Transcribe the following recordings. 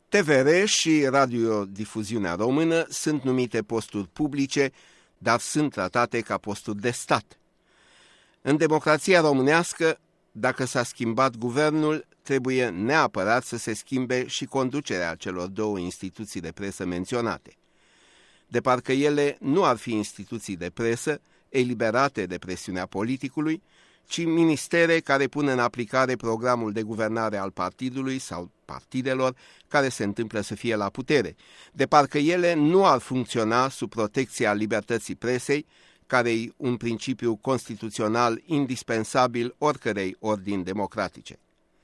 TVR și Radiodifuziunea Română sunt numite posturi publice, dar sunt tratate ca posturi de stat. În democrația românească, dacă s-a schimbat guvernul, trebuie neapărat să se schimbe și conducerea celor două instituții de presă menționate. De parcă ele nu ar fi instituții de presă eliberate de presiunea politicului, ci ministere care pun în aplicare programul de guvernare al partidului sau partidelor care se întâmplă să fie la putere, de parcă ele nu ar funcționa sub protecția libertății presei, care-i un principiu constituțional indispensabil oricărei ordini democratice.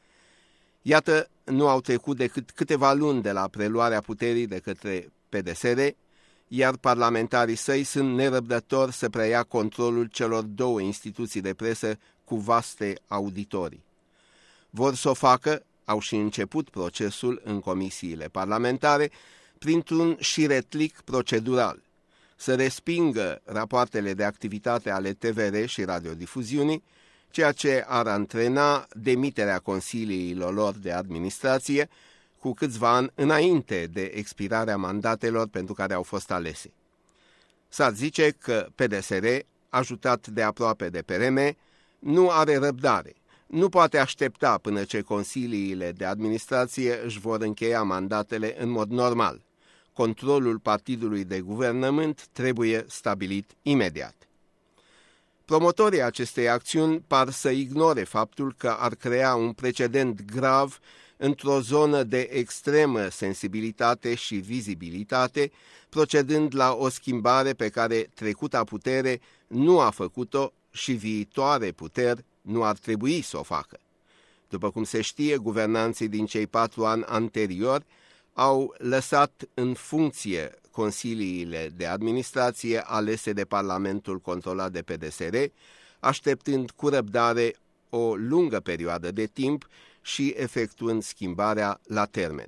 Iată, nu au trecut decât câteva luni de la preluarea puterii de către PDSR, iar parlamentarii săi sunt nerăbdători să preia controlul celor două instituții de presă cu vaste auditorii. Vor să o facă, au și început procesul în comisiile parlamentare, printr-un șiretlic procedural, să respingă rapoartele de activitate ale TVR și radiodifuziunii, ceea ce ar antrena demiterea consiliilor lor de administrație cu câțiva ani înainte de expirarea mandatelor pentru care au fost alese. S-ar zice că PDSR, ajutat de aproape de PRM, nu are răbdare, nu poate aștepta până ce consiliile de administrație își vor încheia mandatele în mod normal. Controlul partidului de guvernământ trebuie stabilit imediat. Promotorii acestei acțiuni par să ignore faptul că ar crea un precedent grav într-o zonă de extremă sensibilitate și vizibilitate, procedând la o schimbare pe care trecuta putere nu a făcut-o și viitoare puteri nu ar trebui să o facă. După cum se știe, guvernanții din cei 4 ani anteriori au lăsat în funcție consiliile de administrație alese de Parlamentul controlat de PDSR, așteptând cu răbdare o lungă perioadă de timp și efectuând schimbarea la termen.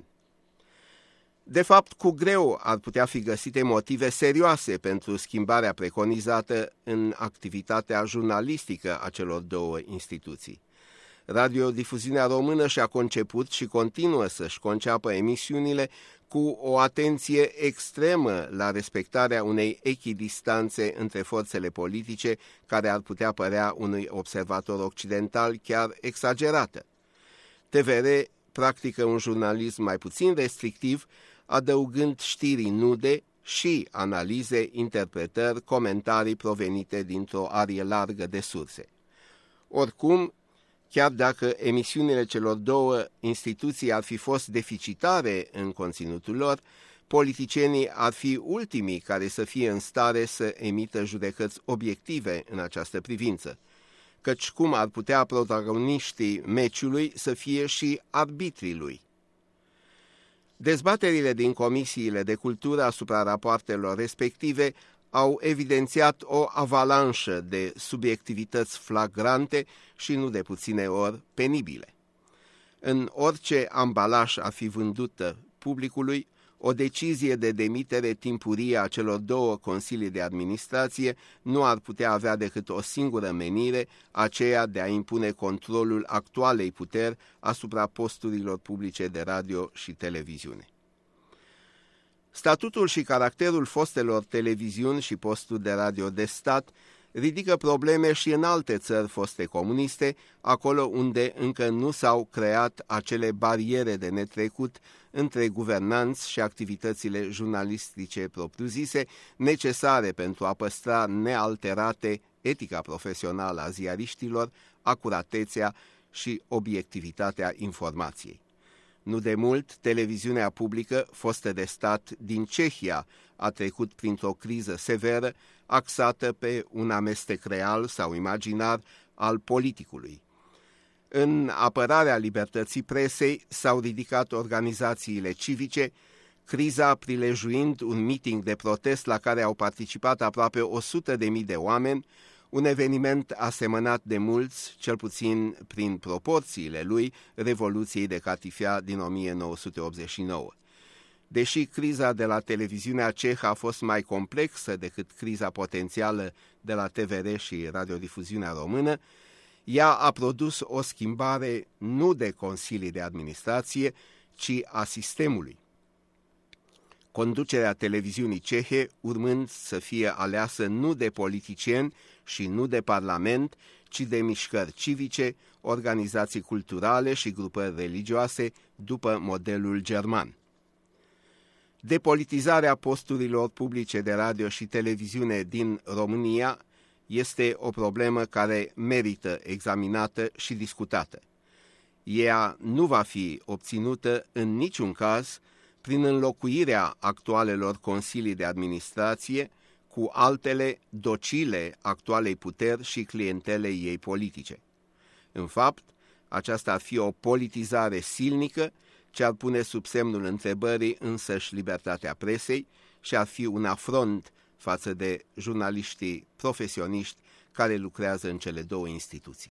De fapt, cu greu ar putea fi găsite motive serioase pentru schimbarea preconizată în activitatea jurnalistică a celor două instituții. Radiodifuziunea Română și-a conceput și continuă să-și conceapă emisiunile cu o atenție extremă la respectarea unei echidistanțe între forțele politice care ar putea părea unui observator occidental chiar exagerată. TVR practică un jurnalism mai puțin restrictiv, adăugând știri nude și analize, interpretări, comentarii provenite dintr-o arie largă de surse. Oricum, chiar dacă emisiunile celor două instituții ar fi fost deficitare în conținutul lor, politicienii ar fi ultimii care să fie în stare să emită judecăți obiective în această privință, căci cum ar putea protagoniștii meciului să fie și arbitrii lui. Dezbaterile din comisiile de cultură asupra rapoartelor respective au evidențiat o avalanșă de subiectivități flagrante și nu de puține ori penibile. În orice ambalaj ar fi vândută publicului, o decizie de demitere timpurie a celor două consilii de administrație nu ar putea avea decât o singură menire, aceea de a impune controlul actualei puteri asupra posturilor publice de radio și televiziune. Statutul și caracterul fostelor televiziuni și posturi de radio de stat ridică probleme și în alte țări foste comuniste, acolo unde încă nu s-au creat acele bariere de netrecut între guvernanți și activitățile jurnalistice propriu-zise, necesare pentru a păstra nealterate etica profesională a ziariștilor, acuratețea și obiectivitatea informației. Nu de mult, televiziunea publică, fostă de stat din Cehia, a trecut printr-o criză severă, axată pe un amestec real sau imaginar al politicului. În apărarea libertății presei s-au ridicat organizațiile civice, criza prilejuind un meeting de protest la care au participat aproape 100.000 de oameni, un eveniment asemănat de mulți, cel puțin prin proporțiile lui, Revoluției de catifea din 1989. Deși criza de la televiziunea cehă a fost mai complexă decât criza potențială de la TVR și Radiodifuziunea Română, ea a produs o schimbare nu de consilii de administrație, ci a sistemului, conducerea televiziunii cehe urmând să fie aleasă nu de politicieni și nu de parlament, ci de mișcări civice, organizații culturale și grupări religioase după modelul german. Depolitizarea posturilor publice de radio și televiziune din România este o problemă care merită examinată și discutată. Ea nu va fi obținută în niciun caz prin înlocuirea actualelor consilii de administrație cu altele docile actualei puteri și clientelei ei politice. În fapt, aceasta ar fi o politizare silnică ce ar pune sub semnul întrebării însăși libertatea presei și ar fi un afront față de jurnaliștii profesioniști care lucrează în cele două instituții.